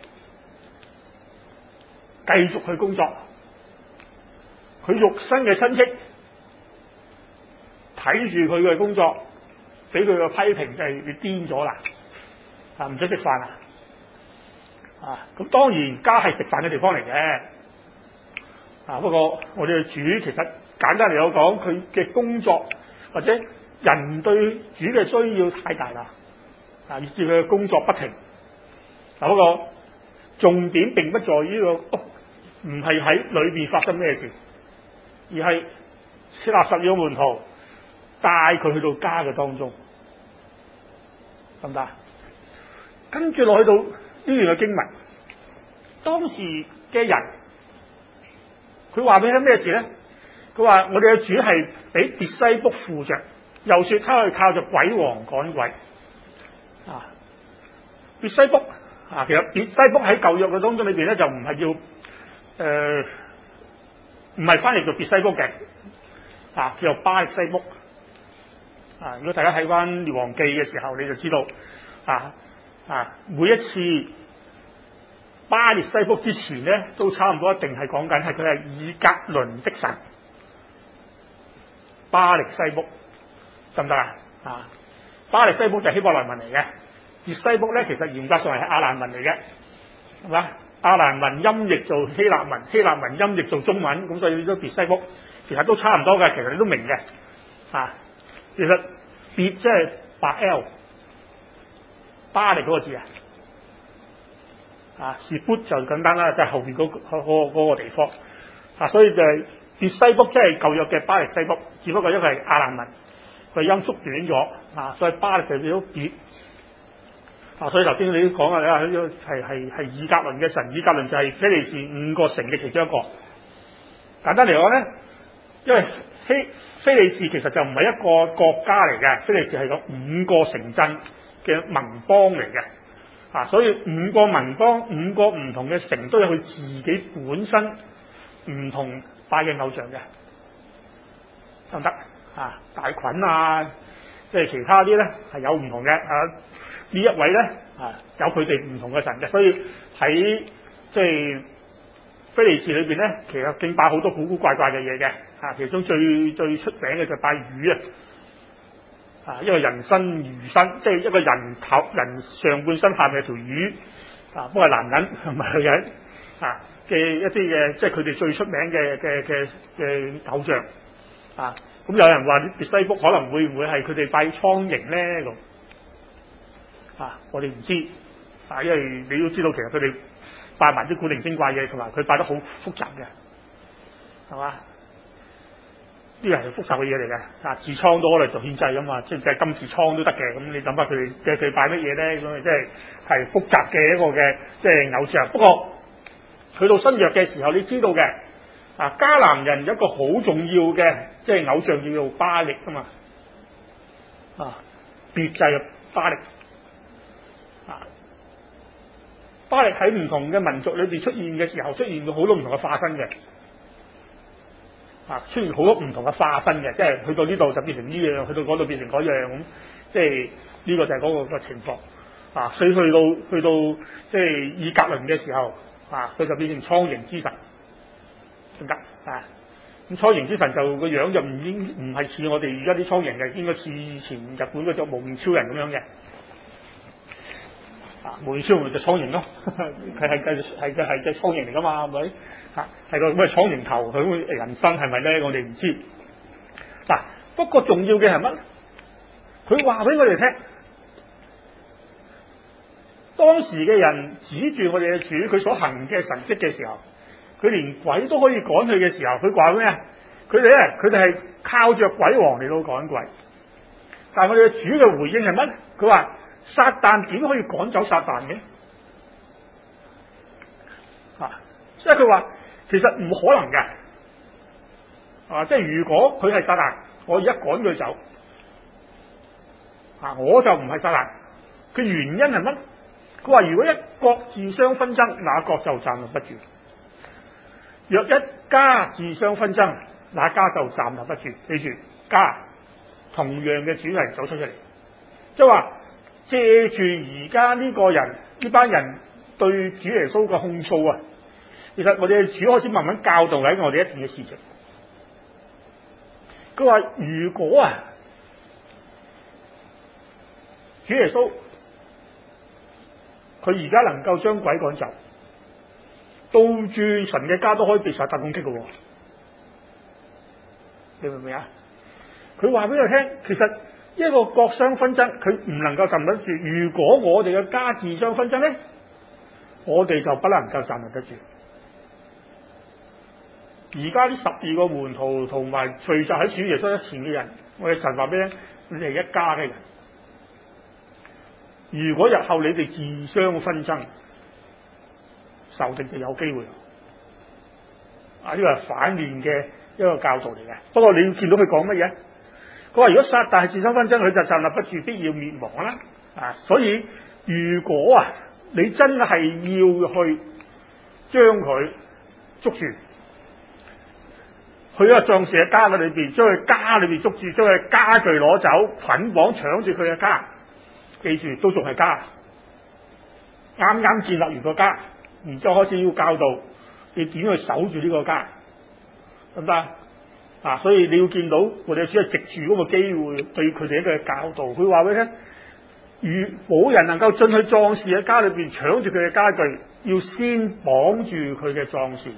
Speaker 1: 繼續去工作。佢肉身嘅親戚睇住佢嘅工作，俾佢嘅批評就係你癲咗啦，唔使食飯啦。咁當然家係食飯嘅地方嚟嘅。不過我哋嘅主其實簡單嚟講，佢嘅工作或者人對主嘅需要太大啦，以致佢嘅工作不停。不過重點並不在於呢個屋，唔係喺裏邊發生咩事，而係設立12個門徒，帶佢去到家嘅當中，得唔得？跟住落去到呢段嘅經文，當時嘅人。佢話俾你聽咩事咧？佢話我哋嘅主係俾別西卜附着， 又說他去靠着鬼王趕鬼啊。別西卜啊，其實別西卜喺舊約嘅當中裏邊咧就唔係叫唔係翻譯做別西卜嘅啊，叫做巴力西卜啊。如果大家睇翻列王記嘅時候，你就知道每一次巴力西卜之前咧，都差唔多一定係講緊係佢係以革倫的神巴力西卜，得唔得啊？巴力西卜就係希伯來文嚟嘅，別西卜咧其實嚴格上係亞蘭文嚟嘅，係嘛？亞蘭文音譯做希臘文，希臘文音譯做中文，咁所以都別西卜其實都差唔多嘅，其實你都明嘅其實別即係白 L 巴力嗰個字是 put 就簡單啦，就係後邊嗰個地方所以就係別西卜即係舊約嘅巴力西卜，只不過因為係亞蘭文佢音縮短咗所以巴力就變咗別所以頭先你都講啦，係以革倫嘅神，以革倫就係非利士5個城嘅其中一個。簡單嚟講咧，因為非利士其實就唔係一個國家嚟嘅，非利士係個5個城鎮嘅盟邦嚟嘅所以5個盟邦5個唔同嘅城都有佢自己本身唔同拜嘅偶像嘅，得唔得大袞即係其他啲咧係有唔同嘅呢一位咧有佢哋唔同嘅神嘅，所以喺即係非利士裏邊咧，其實敬拜好多古古怪怪嘅嘢嘅其中最出名嘅就係拜魚一個人身魚身，即係一個人上半身下面有條魚不過係男人唔係女人嘅一啲嘅，即係佢哋最出名嘅偶像咁有人話別西卜可能會唔會係佢哋拜蒼蠅咧咁我哋唔知因為你都知道其實佢哋拜埋啲古靈精怪嘢，同埋佢拜得好複雜嘅，係嘛？呢個係複雜嘅嘢嚟嘅痔瘡都可能做獻祭噶嘛，即係金痔瘡都得嘅。咁你諗下佢拜乜嘢咧？咁即係複雜嘅一個嘅即係偶像。不過去到新約嘅時候，你知道嘅迦南人有一個好重要嘅即係偶像叫做巴力噶嘛別祭嘅巴力巴力喺唔同嘅民族裏邊出現嘅時候，出現咗好多唔同嘅化身嘅出現好多唔同嘅化身嘅，即係去到呢度就變成呢樣，去到嗰度變成嗰樣咁，即係呢個就係嗰個情況所以去到即係以革倫嘅時候佢就變成蒼蠅之神，得唔得咁蒼蠅之神就個樣就唔係似我哋而家啲蒼蠅嘅，應該似以前日本嗰隻無面超人咁樣嘅無面超人就蒼蠅咯，佢係隻蒼蠅嚟噶嘛，係咪係個咩蒼蠅頭，佢會人身係咪咧？我哋唔知不過重要嘅係乜？佢話俾我哋聽，當時嘅人指住我哋嘅主，佢所行嘅神蹟嘅時候，佢連鬼都可以趕去嘅時候，佢話咩啊？佢哋係靠着鬼王嚟到趕鬼，但係我哋嘅主嘅回應係乜？佢話撒旦點可以趕走撒旦嘅？即係佢話其實唔可能嘅即係如果佢係撒旦，我而家趕佢走我就唔係撒旦。佢原因係乜？佢話如果一國自相紛爭，那國就站立不住；若一家自相紛爭，那家就站立不住。記住，家同樣嘅主題走出嚟，即係話借住而家呢個人呢班人對主耶穌嘅控訴其實我哋嘅主開始慢慢教導緊我哋一件嘅事情。佢話如果主耶穌佢而家能夠將鬼趕走，倒轉神嘅家都可以被撒旦攻擊嘅，你明唔明啊？佢話俾我聽，其實一個國相紛爭，佢唔能夠站得住。如果我哋嘅家自相紛爭咧，我哋就不能夠站得住。而家呢12個門徒同埋聚集喺主耶穌一前嘅人，我哋神話俾你哋係一家嘅人。如果日後你哋自相紛爭，仇敵就有機會呢個係反面嘅一個教導嚟嘅。不過你要見到佢講乜嘢？ 佢話如果撒旦係自相紛爭，佢就站立不住，必要滅亡啦。所以如果你真係要去將佢捉住，去咗壯士嘅家裏邊，將佢家裏邊捉住，將佢家具攞走，捆綁搶住佢嘅家，記住都仲係家，啱啱建立完個家，然之後開始要教導你點去守住呢個家，得唔得？所以你要見到我哋主係藉住嗰個機會對佢哋一個教導，佢話俾你聽，如冇人能夠進去壯士嘅家裏邊搶住佢嘅家具，要先綁住佢嘅壯士。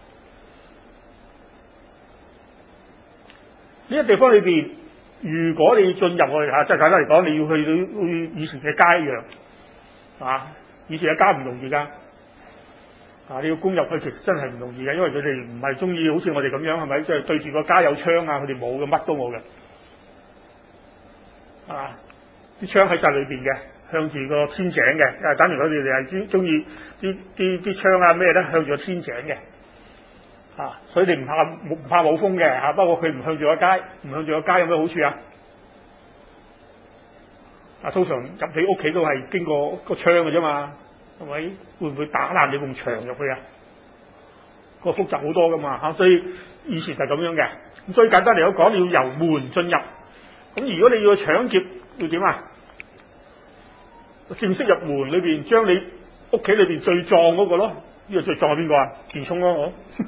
Speaker 1: 呢個地方裏邊，如果你要進入去即係簡單嚟講，你要去到以前嘅家一樣，以前嘅家唔容易噶，你要攻入去其實真係唔容易嘅，因為佢哋唔係中意好似我哋咁樣，係咪？即係對住個家有槍佢哋冇嘅，乜都冇嘅，啲槍喺晒裏邊嘅，向住個天井嘅，等於佢哋係中意啲槍咩咧，向住個天井嘅。所以你唔怕冇風嘅，不過佢唔向住個街，唔向住個街有咩好處啊？通常入你屋企都係經過個窗嘅啫嘛，係咪？會唔會打爛你埲牆入去啊？個複雜好多噶嘛，所以以前就係咁樣嘅。咁最簡單嚟講，你要由門進入。咁如果你要去搶劫，要點啊？正式入門裏邊，將你屋企裏邊最壯嗰個咯。呢個最壯係邊個啊？田聰咯，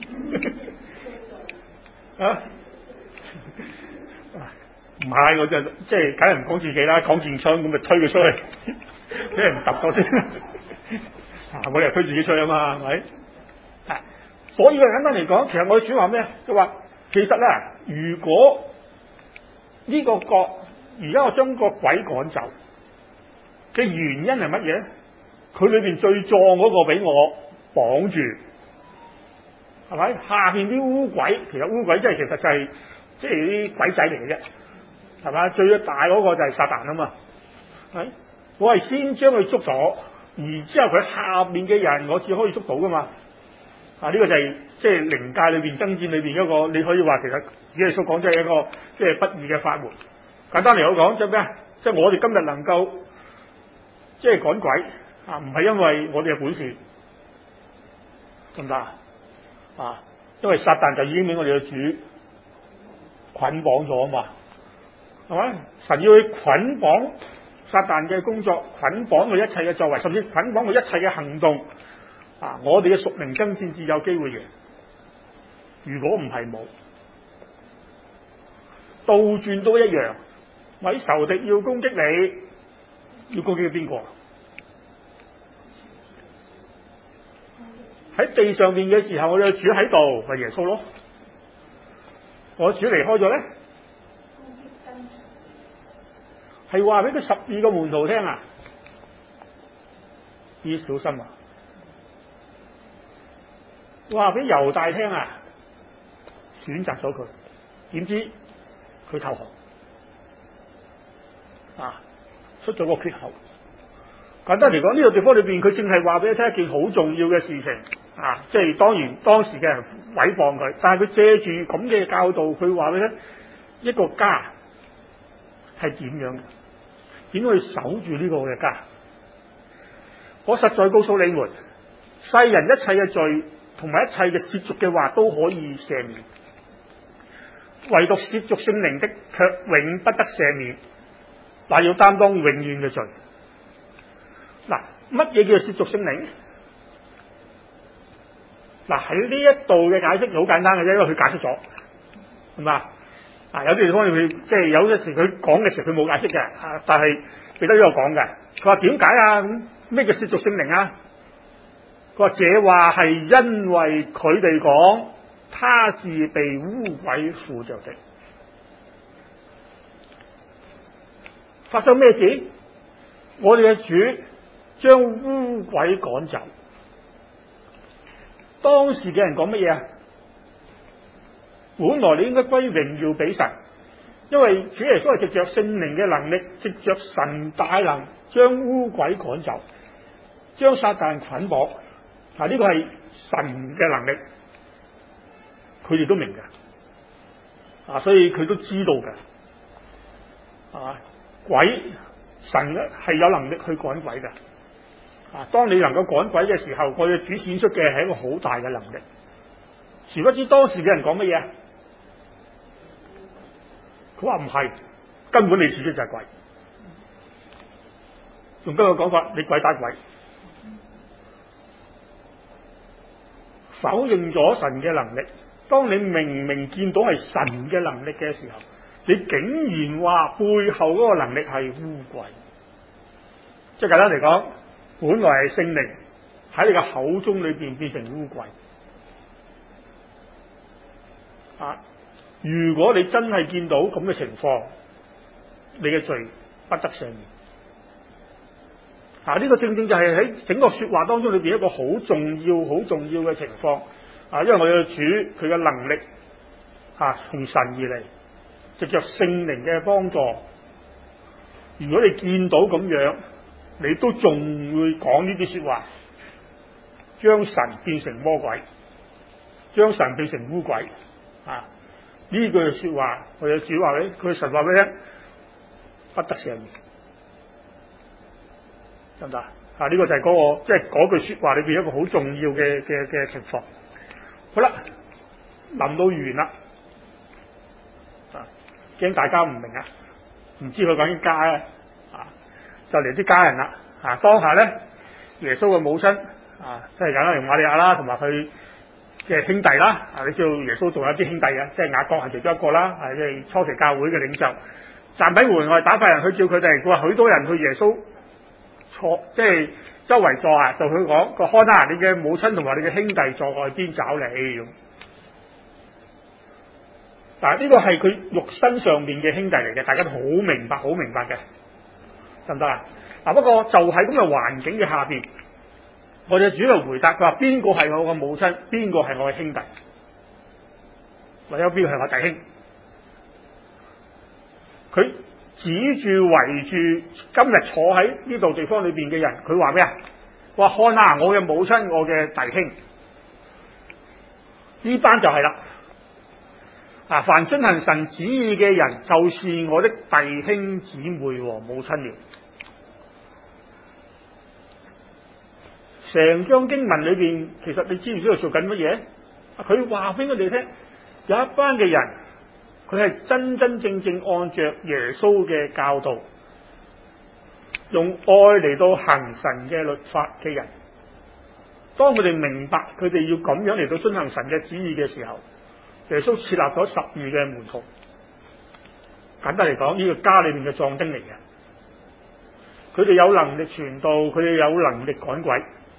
Speaker 1: 唔係，我就即係梗係唔講自己啦，講田聰咁咪推佢出去，俾人揼咗先。我哋推自己出去啊嘛，係咪？所以簡單嚟講，其實我主話咩？就話其實咧，如果呢個國而家我將個鬼趕走嘅原因係乜嘢？佢裏邊最壯嗰個俾我綁住，係咪？下邊啲烏鬼，其實烏鬼其實就係即係啲鬼仔嚟嘅啫，係嘛？最大嗰個就係撒旦啊嘛，係。我係先將佢捉咗，然之後佢下面嘅人我只可以捉到噶嘛。呢個就係即係靈界裏邊爭戰裏邊一個，你可以話其實主耶穌講即係一個即係不義嘅法門。簡單嚟講，即係咩啊？即係我哋今日能夠即係趕鬼唔係因為我哋嘅本事。得唔得因為撒旦就已經俾我哋嘅主捆綁咗啊嘛，係咪？神要去捆綁撒旦嘅工作，捆綁佢一切嘅作為，甚至捆綁佢一切嘅行動。我哋嘅屬靈爭戰至有機會贏。如果唔係冇，倒轉都一樣。咪仇敵要攻擊你，要攻擊邊個？喺地上面嘅時候，我哋主喺度，咪耶穌咯。我主離開咗咧，係話俾佢12個門徒聽要小心話俾猶大聽選擇咗佢，點知佢投降出咗個缺口。簡單嚟講，呢個地方裏邊，佢淨係話俾你聽一件好重要嘅事情即係當然當時嘅人毀謗佢，但係佢借住咁嘅教導，佢話俾你聽一個家係點樣嘅，點去守住呢個嘅家。我實在告訴你們，世人一切嘅罪同埋一切嘅褻瀆嘅話都可以赦免，唯獨褻瀆聖靈的卻永不得赦免，但要擔當永遠嘅罪。乜嘢叫做褻瀆聖靈？喺呢一度嘅解釋好簡單嘅啫，因為佢解釋咗，係嘛？有啲地方佢即係有陣時佢講嘅時候佢冇解釋嘅，但係彼得都有講嘅。佢話點解咁咩叫褻瀆聖靈？佢話這話係因為佢哋講他是被污鬼附着的。發生咩事？我哋嘅主將污鬼趕走。當時嘅人講乜嘢？本來你應該歸榮耀俾神，因為主耶穌係藉着聖靈嘅能力，藉着神大能將污鬼趕走，將撒旦捆綁。呢個係神嘅能力，佢哋都明嘅，所以佢都知道嘅。 係嘛？鬼神咧係有能力去趕鬼嘅。當你能夠趕鬼嘅時候，我哋主顯出嘅係一個好大嘅能力。殊不知當時嘅人講乜嘢？佢話唔係，根本你自己就係鬼。用今日講法，你鬼打鬼，否認咗神嘅能力。當你明明見到係神嘅能力嘅時候，你竟然話背後嗰個能力係污鬼。即係簡單嚟講，本來係聖靈喺你嘅口中裏邊變成污鬼。如果你真係見到咁嘅情況，你嘅罪不得赦免。呢個正正就係喺整個說話當中裏邊一個好重要嘅情況。因為我哋嘅主佢嘅能力從神而嚟，藉着聖靈嘅幫助。如果你見到咁樣，你都仲會講呢啲說話，將神變成魔鬼，將神變成污鬼。呢句說話，我哋主話俾佢神話俾你聽，不得赦免，得唔得？呢個就係嗰個即係嗰句說話裏邊一個好重要嘅情況。好啦，臨到完啦，驚大家唔明唔知佢講啲家咧，就嚟啲家人啦。當下咧，耶穌嘅母親即係簡單用瑪利亞啦，同埋佢嘅兄弟啦。你知道耶穌仲有啲兄弟嘅，即係雅各係其中一個啦，即係初期教會嘅領袖。站喺門外打發人去叫佢哋，佢話許多人去耶穌坐，即係周圍坐就佢講個看啊，你嘅母親同埋你嘅兄弟在外邊找你咁。呢個係佢肉身上面嘅兄弟嚟嘅，大家都好明白嘅，得唔得啊？不過就喺咁嘅環境嘅下邊，我哋主要回答佢話：邊個係我嘅母親？邊個係我嘅兄弟？或者邊個係我弟兄？佢指住圍住今日坐喺呢度地方裏邊嘅人，佢話咩啊？話看啊，我嘅母親，我嘅弟兄，呢班就係啦。凡遵行神旨意嘅人，就是我的弟兄姊妹和母親了。成章經文裏邊，其實你知唔知道做緊乜嘢？佢話俾我哋聽，有一班嘅人，佢係真真正正按着耶穌嘅教導，用愛嚟到行神嘅律法嘅人。當佢哋明白佢哋要咁樣嚟到遵行神嘅旨意嘅時候，耶穌設立咗12嘅門徒。簡單嚟講，呢個家裏面嘅壯丁嚟嘅，佢哋有能力傳道，佢哋有能力趕鬼。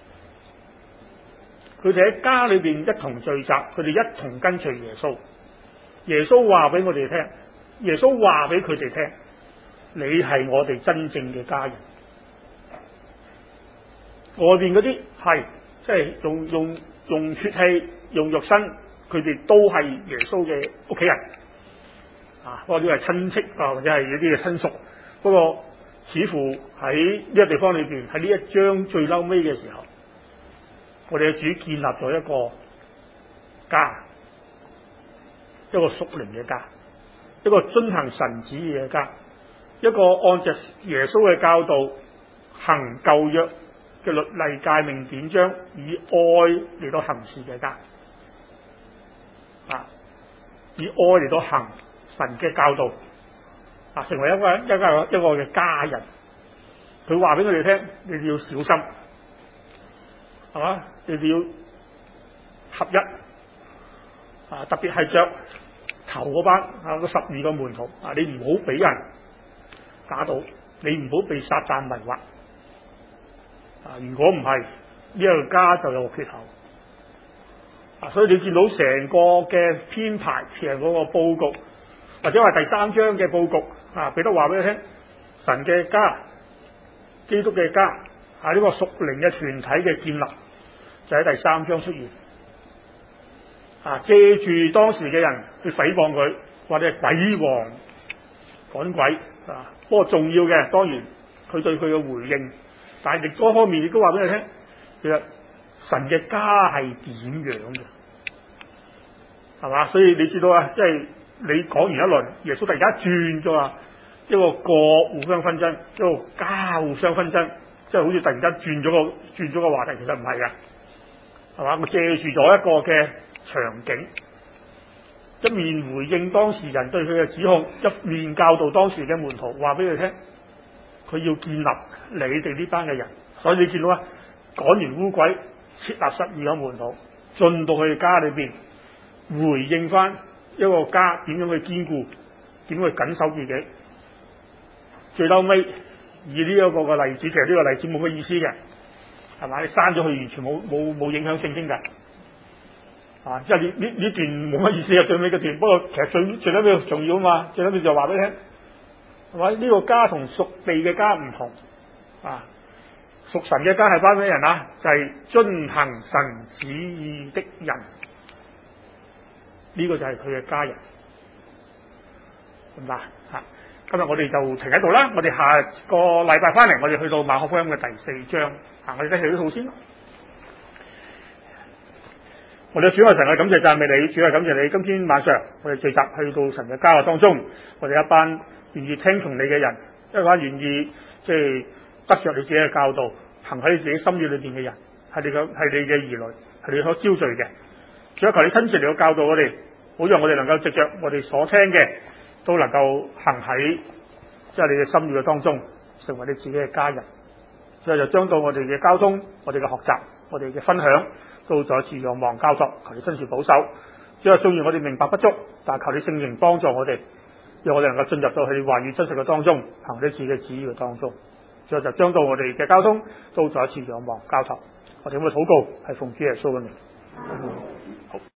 Speaker 1: 佢哋喺家裏邊一同聚集，佢哋一同跟隨耶穌。耶穌話俾我哋聽，耶穌話俾佢哋聽，你係我哋真正嘅家人。外邊嗰啲係即係用血氣、用肉身，佢哋都係耶穌嘅屋企人。不過呢個係親戚或者係一啲嘅親屬。不過似乎喺呢個地方裏邊，喺呢一章最嬲尾嘅時候，我哋嘅主建立咗一個家，一個屬靈嘅家，一個遵行神旨意嘅家，一個按照耶穌嘅教導行舊約嘅律例誡命典章，以愛嚟到行事嘅家。以愛嚟到行神嘅教導，成為一個嘅家人。佢話俾佢哋聽，你哋要小心，係嘛？你哋要合一，特別係着頭嗰班嗰12個門徒，你唔好俾人打倒，你唔好被撒旦迷惑。如果唔係，呢個家就有缺口。所以你見到成個嘅編排，其實嗰個佈局，或者話第3章嘅佈局，彼得話俾你聽，神嘅家、基督嘅家，呢個屬靈嘅團體嘅建立，就喺第3章出現。借住當時嘅人去誹謗佢，或者係鬼王趕鬼。不過重要嘅，當然佢對佢嘅回應，但係另一方面亦都話俾你聽，其實神嘅家係點樣嘅，係嘛？所以你知道即係你講完一輪，耶穌突然間轉咗話， 一個國互相紛爭，一個家互相紛爭，即係好似突然間轉咗個話題，其實唔係嘅，係嘛？我借住咗一個嘅場景，一面回應當時人對佢嘅指控，一面教導當時嘅門徒，話俾佢聽，佢要建立你哋呢班嘅人。所以你見到啊，趕完污鬼，設立12個門徒，進到佢家裏邊，回應翻一個家點樣去堅固，點樣去緊守自己。最嬲尾以呢一個嘅例子，其實呢個例子冇乜意思嘅，係嘛？你刪咗佢，完全冇影響聖經㗎。啊，即係呢段冇乜意思嘅最尾嗰段，不過其實最尾重要啊嘛，最尾就話俾你聽，係咪？呢個家同屬地嘅家唔同啊，屬神嘅家係班咩人啊？就係遵行神旨意的人，呢個就係佢嘅家人，明白吓？今日我哋就停喺度啦，我哋下個禮拜翻嚟，我哋去到馬可福音嘅第4章，我哋睇下呢套先。我哋主愛神嘅感謝讚美你，主愛感謝你。今天晚上我哋聚集去到神嘅家當中，我哋一班願意聽從你嘅人，一班願意即係得着你自己嘅教導，行喺你自己心意裏邊嘅人，係你嘅兒女，係你所招聚嘅。主啊，求你親自嚟到教導我哋，好讓我哋能夠藉着我哋所聽嘅，都能夠行喺即係你嘅心意嘅當中，成為你自己嘅家人。所以就將到我哋嘅交通、我哋嘅學習、我哋嘅分享，都再一次仰望交託，求你親自保守。只係雖然我哋明白不足，但係求你聖靈幫助我哋，讓我哋能夠進入到佢話語真實嘅當中，行喺自己嘅旨意嘅當中。所以就將到我哋嘅交通，都再一次仰望交託。我哋咁嘅禱告係奉主耶穌嘅名。